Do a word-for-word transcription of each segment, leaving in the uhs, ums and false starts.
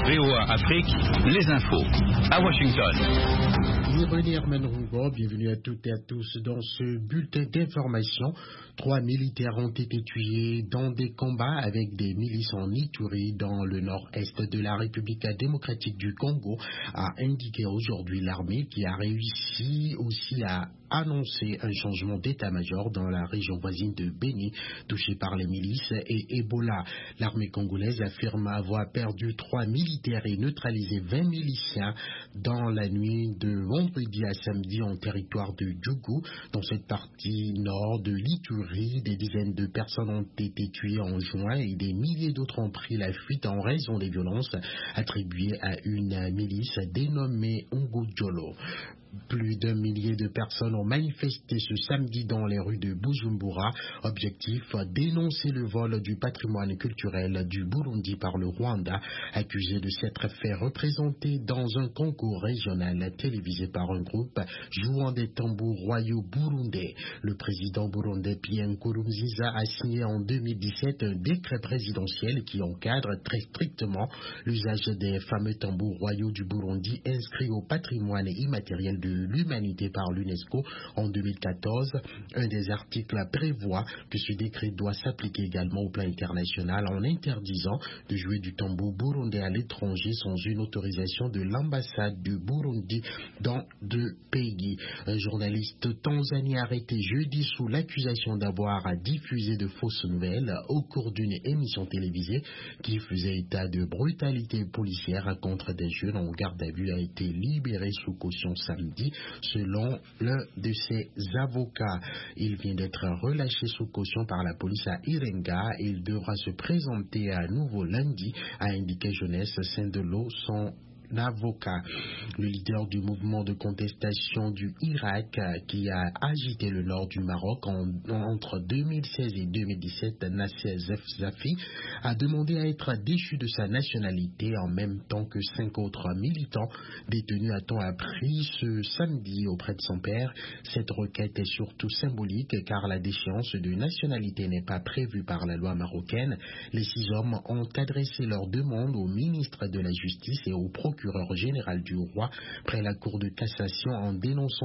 V O A Afrique, les infos. À Washington. Bienvenue à toutes et à tous dans ce bulletin d'information. Trois militaires ont été tués dans des combats avec des milices en Ituri dans le nord-est de la République démocratique du Congo, a indiqué aujourd'hui l'armée, qui a réussi aussi à annoncer un changement d'état-major dans la région voisine de Béni, touchée par les milices et Ebola. L'armée congolaise affirme avoir perdu trois militaires et neutralisé vingt miliciens dans la nuit de vendredi à samedi en territoire de Djougou. Dans cette partie nord de l'Ituri, des dizaines de personnes ont été tuées en juin et des milliers d'autres ont pris la fuite en raison des violences attribuées à une milice dénommée Ngudjolo. Plus d'un millier de personnes ont manifesté ce samedi dans les rues de Bujumbura. Objectif, dénoncer le vol du patrimoine culturel du Burundi par le Rwanda, accusé de s'être fait représenter dans un concours régional télévisé par un groupe jouant des tambours royaux burundais. Le président burundais Pierre Nkurunziza a signé en deux mille dix-sept un décret présidentiel qui encadre très strictement l'usage des fameux tambours royaux du Burundi inscrits au patrimoine immatériel de l'humanité par l'UNESCO en deux mille quatorze. Un des articles prévoit que ce décret doit s'appliquer également au plan international en interdisant de jouer du tambour burundais à l'étranger sans une autorisation de l'ambassade du Burundi dans deux pays. Un journaliste tanzanien arrêté jeudi sous l'accusation d'avoir diffusé de fausses nouvelles au cours d'une émission télévisée qui faisait état de brutalité policière contre des jeunes en garde à vue a été libéré sous caution samedi. Selon l'un de ses avocats, il vient d'être relâché sous caution par la police à Irenga et il devra se présenter à nouveau lundi, a indiqué Jeunesse Saint-Delo, son avocat. Le leader du mouvement de contestation du Irak qui a agité le nord du Maroc en, entre deux mille seize et deux mille dix-sept, Nasser Zefzafi, a demandé à être déchu de sa nationalité en même temps que cinq autres militants détenus, a-t-on appris ce samedi auprès de son père. Cette requête est surtout symbolique car la déchéance de nationalité n'est pas prévue par la loi marocaine. Les six hommes ont adressé leur demande au ministre de la Justice et au procureur procureur général du roi près la Cour de cassation en dénonçant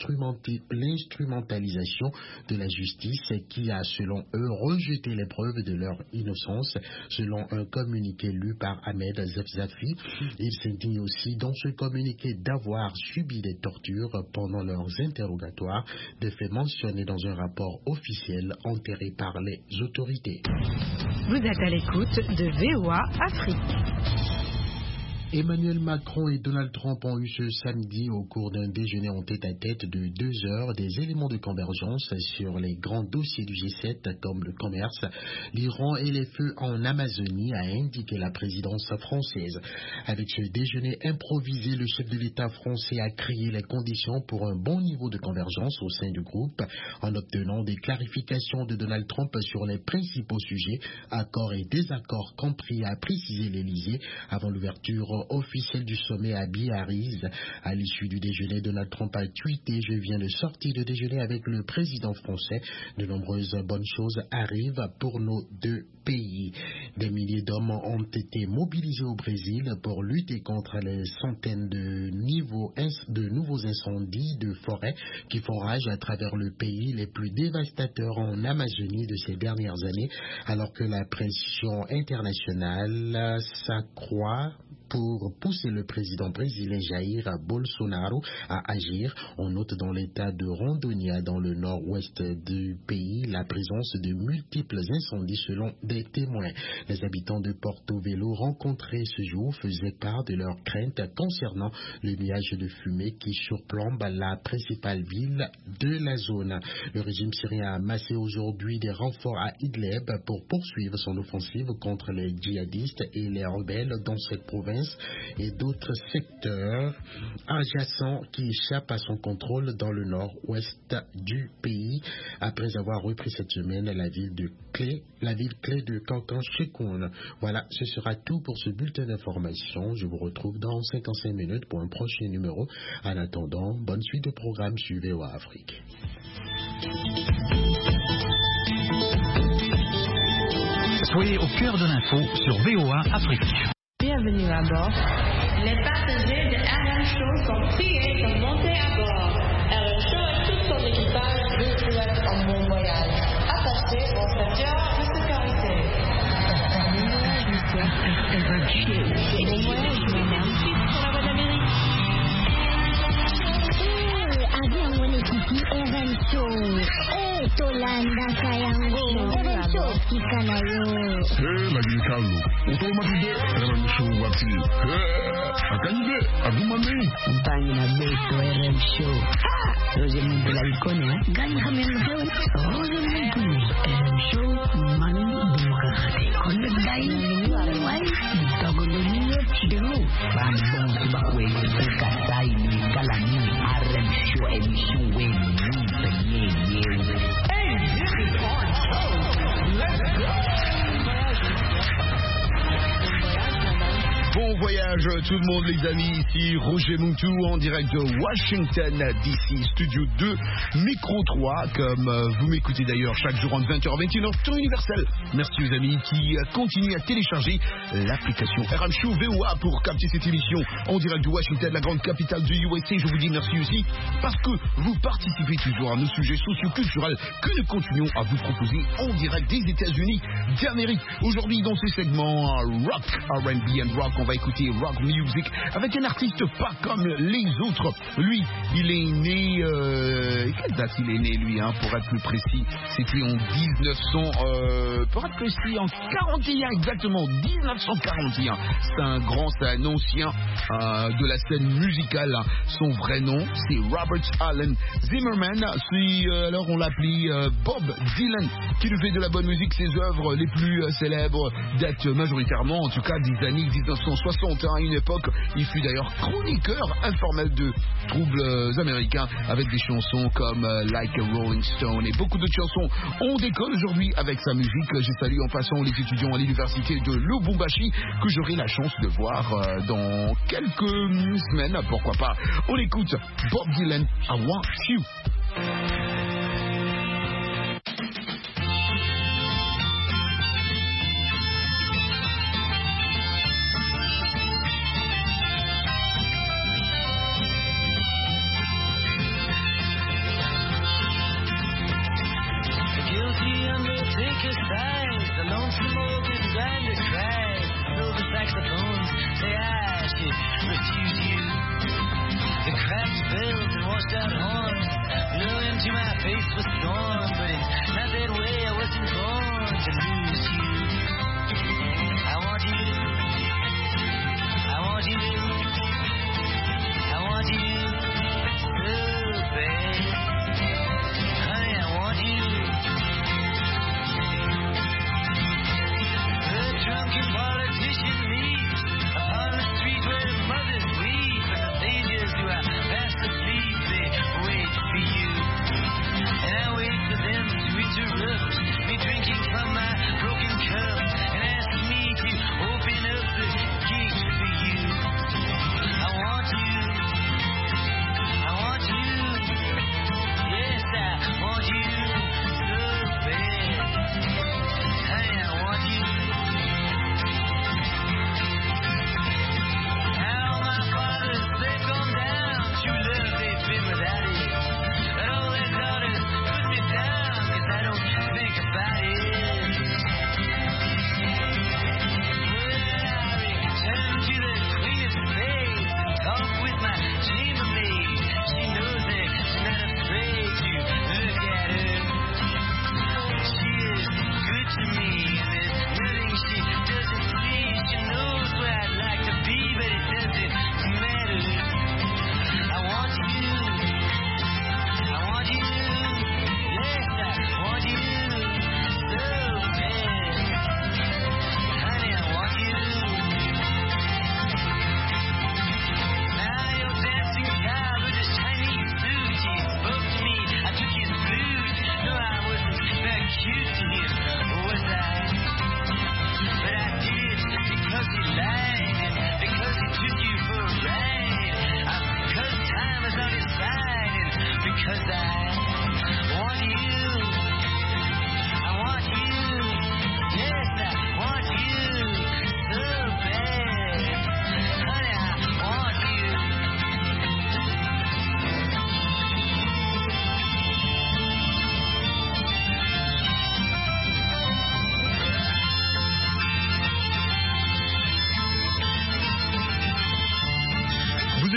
l'instrumentalisation de la justice qui a, selon eux, rejeté les preuves de leur innocence. Selon un communiqué lu par Ahmed Zefzafi, ils s'indignent aussi dans ce communiqué d'avoir subi des tortures pendant leurs interrogatoires, des faits mentionnés dans un rapport officiel enterré par les autorités. Vous êtes à l'écoute de V O A Afrique. Emmanuel Macron et Donald Trump ont eu ce samedi, au cours d'un déjeuner en tête-à-tête de deux heures, des éléments de convergence sur les grands dossiers du G sept comme le commerce, l'Iran et les feux en Amazonie, a indiqué la présidence française. Avec ce déjeuner improvisé, le chef de l'État français a créé les conditions pour un bon niveau de convergence au sein du groupe, en obtenant des clarifications de Donald Trump sur les principaux sujets, accords et désaccords compris, a précisé l'Élysée avant l'ouverture officiel du sommet à Biarritz. À l'issue du déjeuner, Donald Trump a tweeté: je viens de sortir de déjeuner avec le président français. De nombreuses bonnes choses arrivent pour nos deux pays. Des milliers d'hommes ont été mobilisés au Brésil pour lutter contre les centaines de, niveaux, de nouveaux incendies de forêt qui font rage à travers le pays, les plus dévastateurs en Amazonie de ces dernières années, alors que la pression internationale s'accroît pour pousser le président brésilien Jair Bolsonaro à agir. On note dans l'état de Rondônia, dans le nord-ouest du pays, la présence de multiples incendies selon des témoins. Les habitants de Porto Velho rencontrés ce jour faisaient part de leurs craintes concernant le nuage de fumée qui surplombe la principale ville de la zone. Le régime syrien a amassé aujourd'hui des renforts à Idlib pour poursuivre son offensive contre les djihadistes et les rebelles dans cette province et d'autres secteurs adjacents qui échappent à son contrôle dans le nord-ouest du pays, après avoir repris cette semaine la ville de clé, la ville clé de Kankan-Chekoun. Voilà, ce sera tout pour ce bulletin d'information. Je vous retrouve dans cinquante-cinq minutes pour un prochain numéro. En attendant, bonne suite de programme sur V O A Afrique. Soyez au cœur de l'info sur V O A Afrique. Bienvenue. Bienvenue à bord. Les passagers de R M Show sont priés de monter à bord. R M Show et tout son équipage vous souhaitent un bon voyage. Attachez vos ceintures de sécurité. Bon voyage, madame. Sur la voie d'Amérique. Avion mwenyekiti R M Show. Eh, Tolanda Kayango. R M Show fika nayo. Eh, lagi kalu. Otomatis R M Show wati. Eh, akanje adumane. Mpangi na beto R M Show. Ah, Roje muntu la ikone, eh? Gani hamil show. Roje muntu R M Show mani bukate. Konde dai wai. Togoloniyo chidero. Bambon subakwe kukatai ni galani R M Show emission we ni ye ye. Hey, this is our show. Let's go. Bon voyage tout le monde les amis, ici Roger Muntu en direct de Washington D C, studio deux, micro trois, comme euh, vous m'écoutez d'ailleurs chaque jour entre vingt heures et vingt et une heures, temps universel. Merci aux amis qui euh, continuent à télécharger l'application R M Show V O A pour capter cette émission en direct de Washington, la grande capitale du U S A. Je vous dis merci aussi parce que vous participez toujours à nos sujets socio-culturels que nous continuons à vous proposer en direct des États-Unis d'Amérique. Aujourd'hui dans ce segment euh, rock, R and B and rock, on va écouter rock music avec un artiste pas comme les autres. Lui, il est né... Euh, quelle date il est né lui, hein, pour être plus précis? C'était en dix-neuf cents... Euh, pour être précis, en quarante et un, exactement, dix-neuf cent quarante et un. C'est un grand, c'est un ancien euh, de la scène musicale. Son vrai nom, c'est Robert Allen Zimmerman. Si, euh, alors on l'appelait euh, Bob Dylan, qui lui fait de la bonne musique. Ses œuvres les plus euh, célèbres datent majoritairement, en tout cas, des années dix-neuf cent soixante, hein, à une époque, il fut d'ailleurs chroniqueur informel de troubles américains avec des chansons comme euh, Like a Rolling Stone et beaucoup d'autres chansons. On décolle aujourd'hui avec sa musique. J'ai salué en passant les étudiants à l'université de Lubumbashi que j'aurai la chance de voir euh, dans quelques semaines, pourquoi pas. On écoute Bob Dylan, I Want You.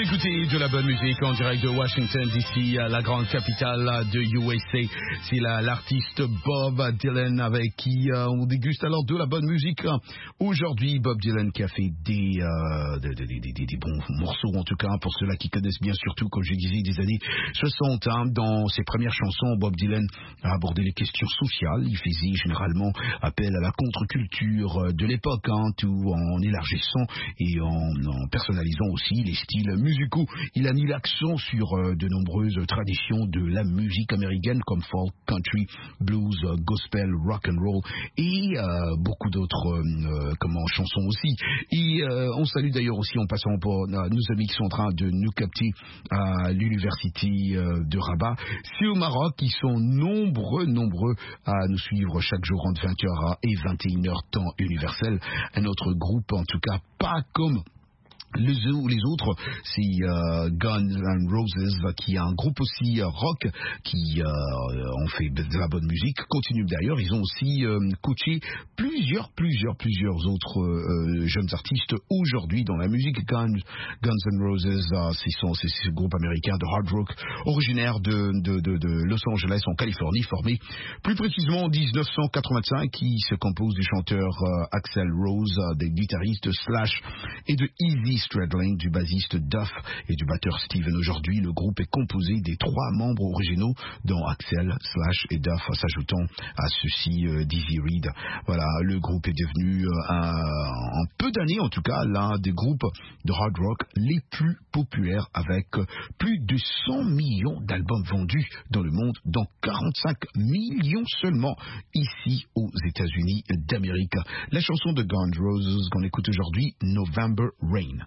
écoutez de la bonne musique en direct de Washington D C, la grande capitale de U S A. C'est la, l'artiste Bob Dylan avec qui euh, on déguste alors de la bonne musique. Aujourd'hui, Bob Dylan qui a fait des, euh, des, des, des, des, des bons morceaux, en tout cas pour ceux-là qui connaissent bien, surtout comme je disais des années soixante. Hein, dans ses premières chansons, Bob Dylan a abordé les questions sociales. Il faisait généralement appel à la contre-culture de l'époque, hein, tout en élargissant et en, en personnalisant aussi les styles musicaux. Il a mis l'accent sur euh, de nombreuses traditions de la musique américaine comme folk, country, blues, euh, gospel, rock and roll et euh, beaucoup d'autres euh, comment chansons aussi. Et euh, on salue d'ailleurs aussi en passant pour euh, nos amis qui sont en train de nous capter à l'université euh, de Rabat. C'est au Maroc, ils sont nombreux, nombreux à nous suivre chaque jour entre vingt heures et vingt et une heures temps universel. Un autre groupe, en tout cas pas comme les, les autres, c'est euh, Guns N' Roses, qui est un groupe aussi euh, rock qui euh, ont fait de la bonne musique, continue d'ailleurs. Ils ont aussi euh, coaché plusieurs, plusieurs, plusieurs autres euh, jeunes artistes aujourd'hui dans la musique. Guns, Guns N' Roses, euh, c'est, son, c'est ce groupe américain de hard rock originaire de, de, de, de Los Angeles en Californie, formé plus précisément en dix-neuf cent quatre-vingt-cinq, qui se compose du chanteur euh, Axl Rose, euh, des guitaristes Slash et de Easy Stradlin, du bassiste Duff et du batteur Steven. Aujourd'hui, le groupe est composé des trois membres originaux, dont Axl, Slash et Duff, s'ajoutant à ceux-ci euh, Dizzy Reed. Voilà, le groupe est devenu, euh, un, en peu d'années en tout cas, l'un des groupes de hard rock les plus populaires, avec plus de cent millions d'albums vendus dans le monde, dont quarante-cinq millions seulement ici aux États-Unis d'Amérique. La chanson de Guns N' Roses qu'on écoute aujourd'hui, November Rain.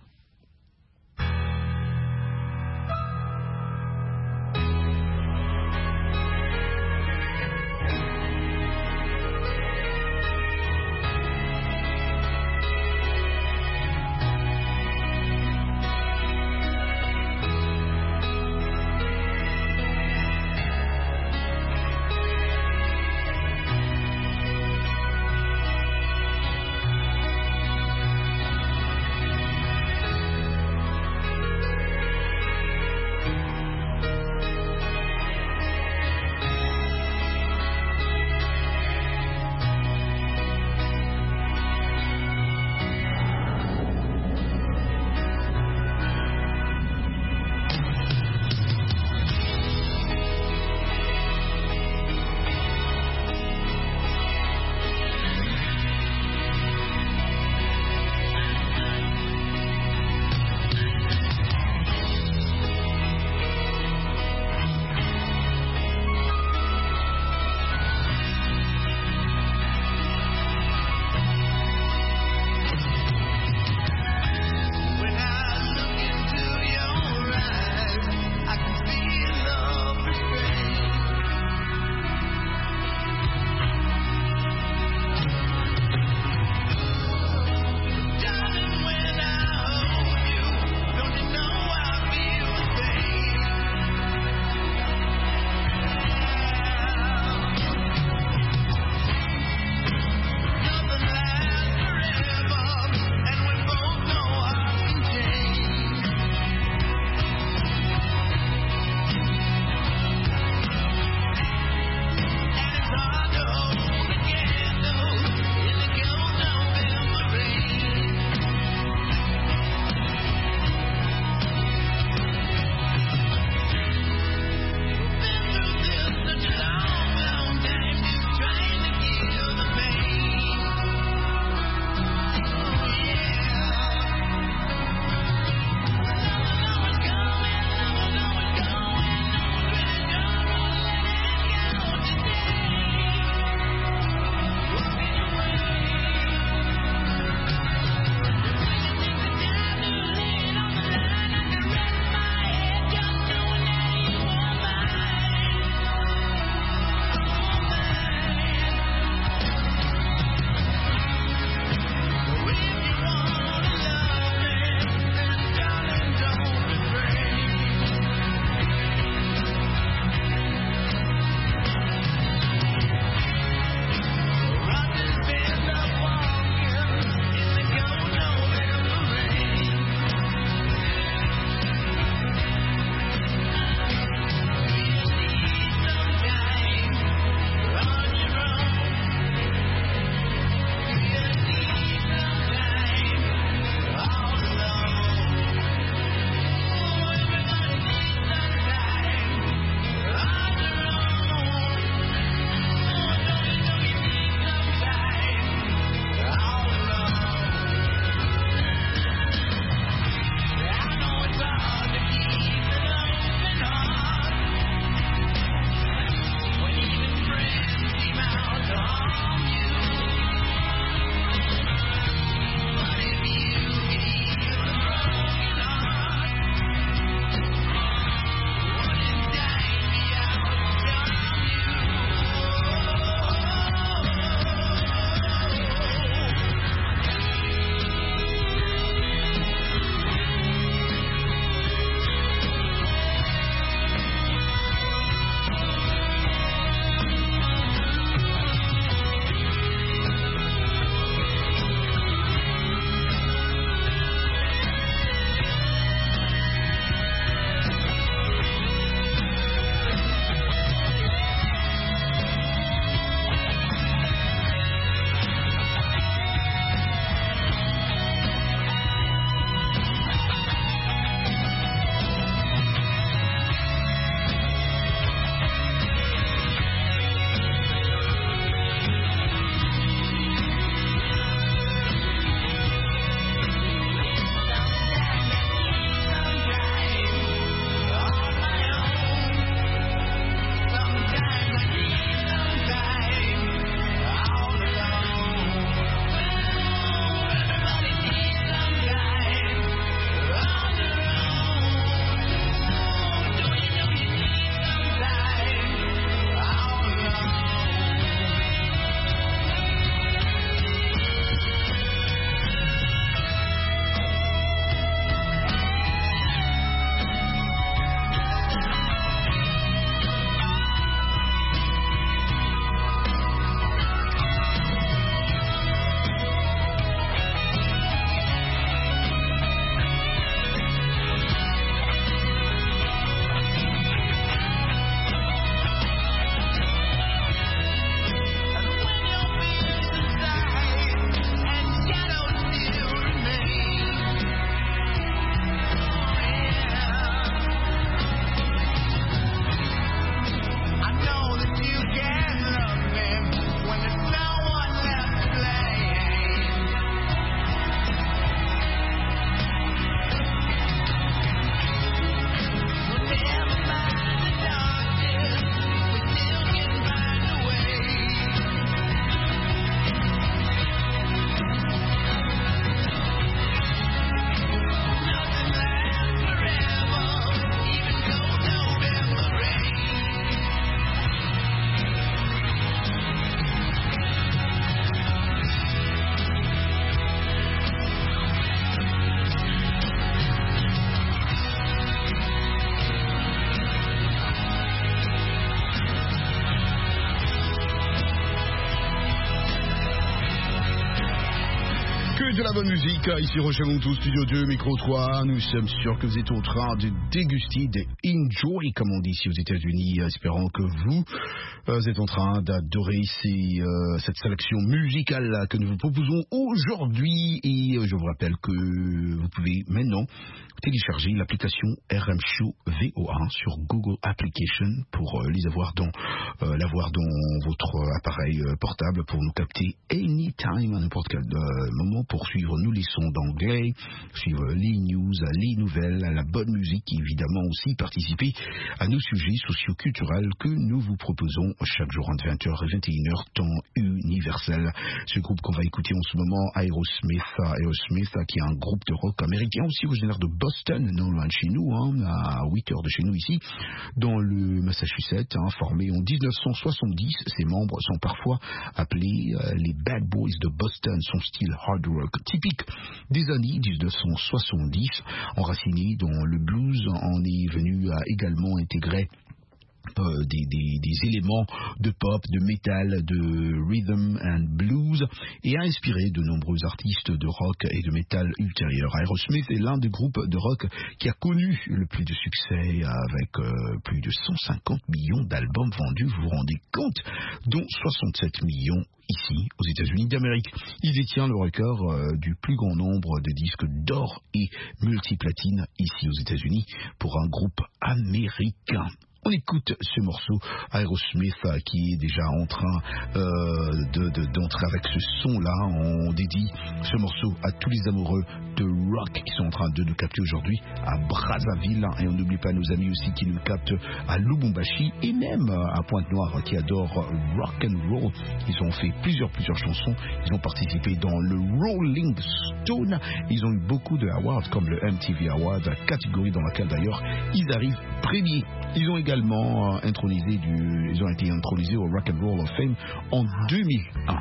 de la bonne musique, ici Roger Montou, Studio deux, Micro trois. Nous sommes sûrs que vous êtes en train de déguster, de enjoy, comme on dit ici aux États-Unis. Espérons que vous, euh, êtes en train d'adorer ces, euh, cette sélection musicale que nous vous proposons aujourd'hui. Et euh, je vous rappelle que vous pouvez maintenant télécharger l'application R M Show V O A sur Google Application pour euh, les avoir dans, euh, l'avoir dans votre appareil euh, portable pour nous capter anytime, à n'importe quel euh, moment, pour suivre nous les sons d'anglais, suivre les news, les nouvelles, la bonne musique et évidemment aussi participer à nos sujets socio-culturels que nous vous proposons chaque jour entre vingt heures et vingt et une heures, temps universel. Ce groupe qu'on va écouter en ce moment, Aerosmith, Aerosmith qui est un groupe de rock américain aussi originaire de Boston, non loin de chez nous, hein, à huit heures de chez nous ici, dans le Massachusetts, hein, formé en dix-neuf cent soixante-dix. Ses membres sont parfois appelés euh, les Bad Boys de Boston. Son style hard rock typique des années dix-neuf cent soixante-dix, enraciné dans le blues, en est venu à également intégrer Euh, des, des, des éléments de pop, de métal, de rhythm and blues, et a inspiré de nombreux artistes de rock et de métal ultérieurs. Aerosmith est l'un des groupes de rock qui a connu le plus de succès, avec euh, plus de cent cinquante millions d'albums vendus, vous vous rendez compte, dont soixante-sept millions ici aux États-Unis d'Amérique. Il détient le record euh, du plus grand nombre de disques d'or et multiplatine ici aux États-Unis pour un groupe américain. On écoute ce morceau, Aerosmith, qui est déjà en train euh, de, de, d'entrer avec ce son-là. On dédie ce morceau à tous les amoureux de rock qui sont en train de nous capter aujourd'hui à Brazzaville. Et on n'oublie pas nos amis aussi qui nous captent à Lubumbashi et même à Pointe-Noire, qui adorent rock and roll. Ils ont fait plusieurs, plusieurs chansons. Ils ont participé dans le Rolling Stone. Ils ont eu beaucoup de awards, comme le M T V Award, catégorie dans laquelle d'ailleurs ils arrivent premiers. Ils ont également euh, intronisé du, ils ont été intronisés au Rock and Roll of Fame en deux mille un.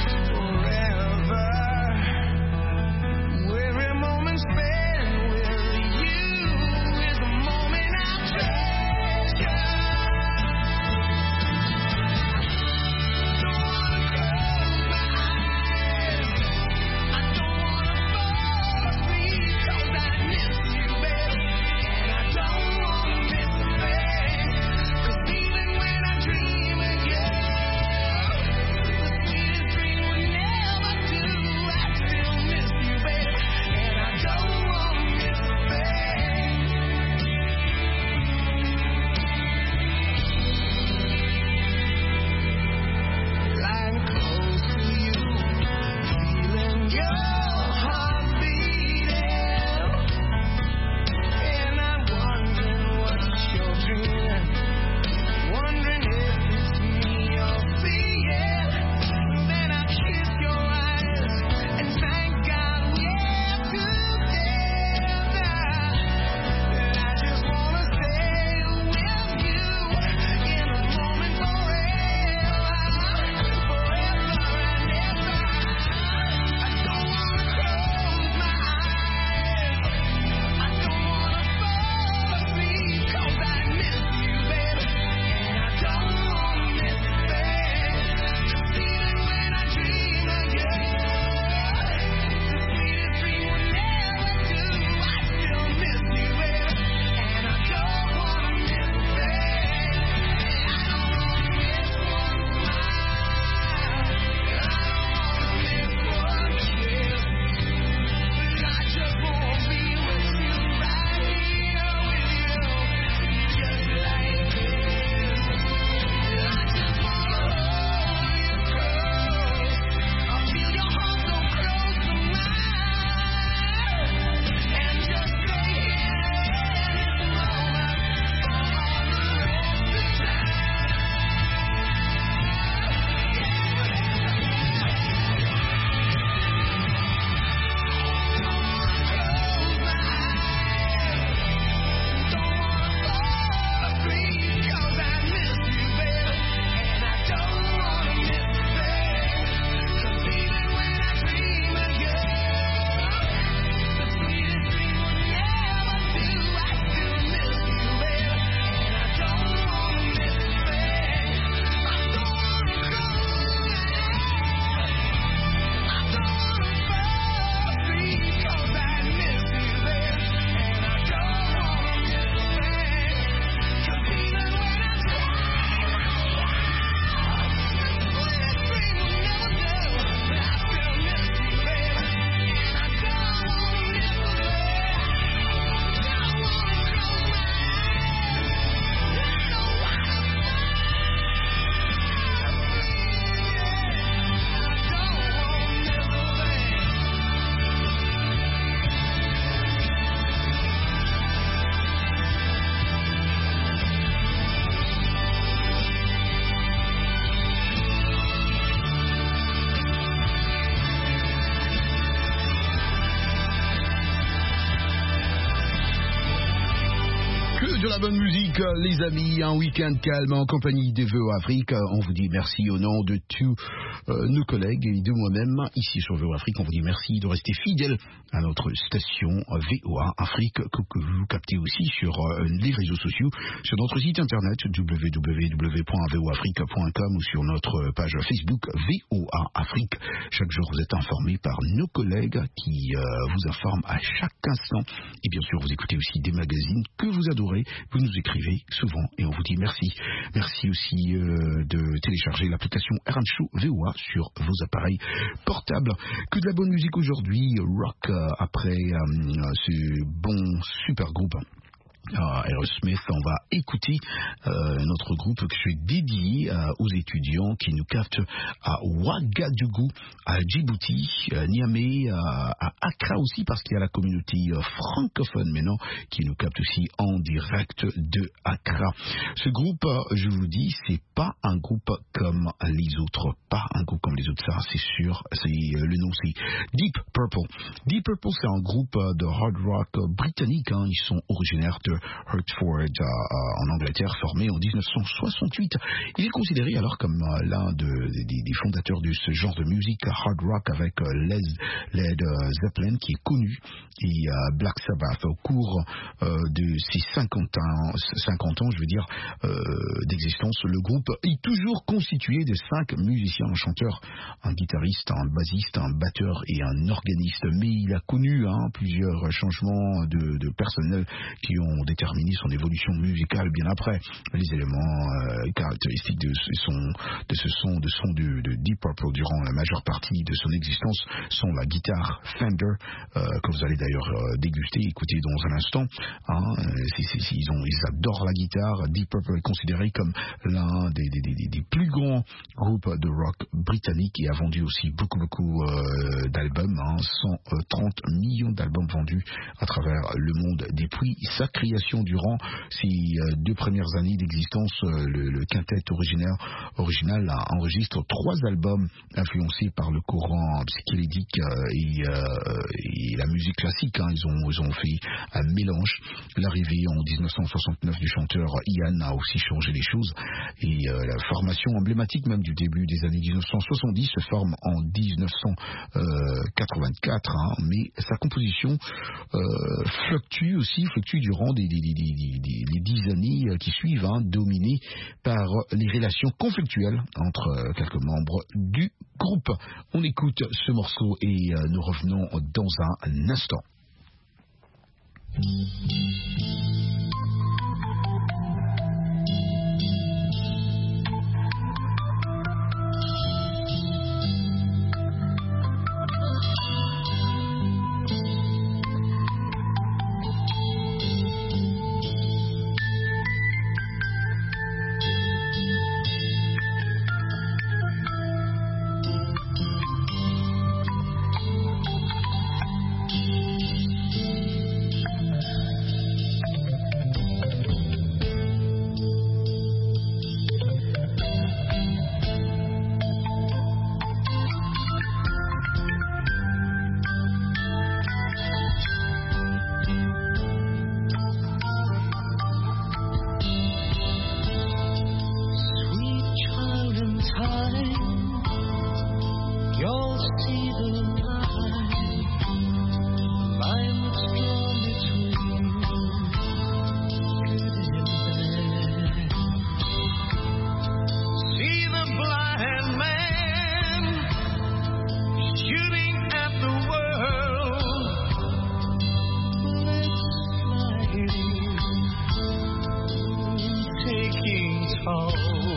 Every moment spent with la bonne musique, les amis, un week-end calme en compagnie des V O A Afrique. On vous dit merci au nom de tous euh, nos collègues et de moi-même ici sur V O A Afrique. On vous dit merci de rester fidèles à notre station V O A Afrique que, que vous captez aussi sur euh, les réseaux sociaux, sur notre site internet w w w point v o afrique point com ou sur notre page Facebook V O A Afrique. Chaque jour, vous êtes informés par nos collègues qui euh, vous informent à chaque instant. Et bien sûr, vous écoutez aussi des magazines que vous adorez, vous nous écrivez souvent et on vous dit merci. Merci aussi euh, de télécharger l'application R M Show V O A sur vos appareils portables. Que de la bonne musique aujourd'hui, rock euh, après euh, ce bon super groupe. Ah, Aerosmith, on va écouter euh, notre groupe que je suis dédié euh, aux étudiants qui nous captent à Ouagadougou, à Djibouti, à Niamey, à, à Accra aussi parce qu'il y a la communauté euh, francophone maintenant qui nous capte aussi en direct de Accra. Ce groupe, euh, je vous dis, c'est pas un groupe comme les autres, pas un groupe comme les autres, ça c'est sûr. C'est euh, le nom, c'est Deep Purple. Deep Purple, c'est un groupe euh, de hard rock euh, britannique. Hein, ils sont originaires de Hertford euh, euh, en Angleterre, formé en dix-neuf cent soixante-huit. Il est considéré alors comme euh, l'un de, des, des fondateurs de ce genre de musique hard rock avec euh, Led, Led euh, Zeppelin qui est connu et euh, Black Sabbath. Au cours euh, de ses cinquante ans, cinquante ans je veux dire, euh, d'existence, le groupe est toujours constitué de cinq musiciens, un chanteur, un guitariste, un bassiste, un batteur et un organiste. Mais il a connu hein, plusieurs changements de, de personnel qui ont déterminé son évolution musicale bien après. Les éléments euh, caractéristiques de ce son, de ce son, de son de, de Deep Purple durant la majeure partie de son existence sont la guitare Fender, euh, que vous allez d'ailleurs euh, déguster, écouter dans un instant. Hein, c'est, c'est, c'est, ils, ont, ils adorent la guitare. Deep Purple est considéré comme l'un des, des, des, des plus grands groupes de rock britanniques et a vendu aussi beaucoup beaucoup euh, d'albums, hein, cent trente millions d'albums vendus à travers le monde depuis sa création. Durant ses euh, deux premières années d'existence, euh, le, le quintet originaire, original a, enregistre trois albums influencés par le courant psychédélique euh, et, euh, et la musique classique. Hein. Ils, ont, ils ont fait un mélange. L'arrivée en dix-neuf cent soixante-neuf du chanteur Ian a aussi changé les choses et euh, la formation emblématique même du début des années dix-neuf cent soixante-dix se forme en dix-neuf cent quatre-vingt-quatre, hein, mais sa composition euh, fluctue aussi, fluctue durant des, des, des, des, des, les dix années qui suivent, hein, dominées par les relations conflictuelles entre quelques membres du groupe. On écoute ce morceau et euh, nous revenons dans un instant. Oh